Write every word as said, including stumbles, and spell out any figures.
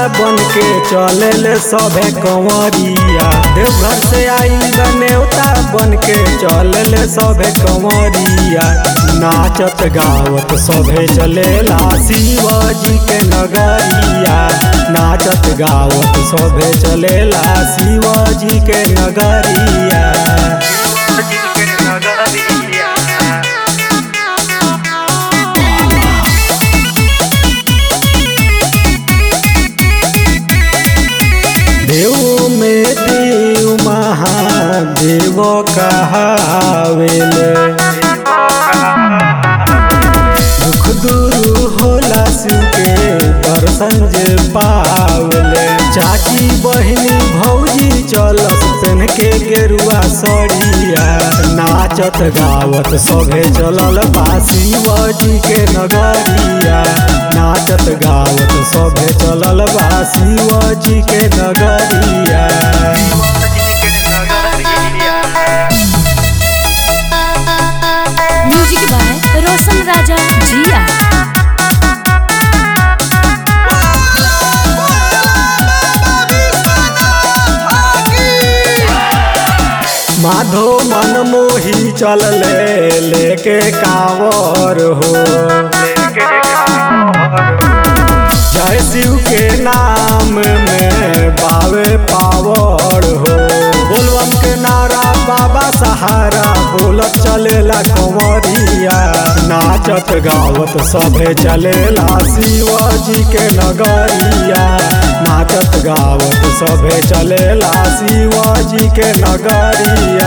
बन के चले ले सभे कंवरिया। देवघर से आई नेवता बन के चले ले सभे कंवरिया। नाचत गावत सभे चलेला शिवजी के नगरिया। नाचत गावत सभे चलेला शिवजी के नगरिया। देव में देव महादेव कहावेले। दुख दूर होला शिव के दर्शन जे पावले। चाची बहिनी भौजी चलस पेन के गेरुआ सड़िया। नाचत गावत सभे चलल बा शिवजी के नगरिया। नाचत गावत सभे चलल बा शिवजी के नगरिया। म्यूजिक बाय रोशन राजा जिया। माधो मन मोही चल ले लेके कांवर हो। जय शिव के नाम में बावे पावर हो। बोलबम के नारा बाबा सहारा बोलत चलेला कंवरिया। नाचत गावत सभे चलेला शिवजी के नगरिया। नाचत गावत सभे चलेला शिवजी के नगरिया।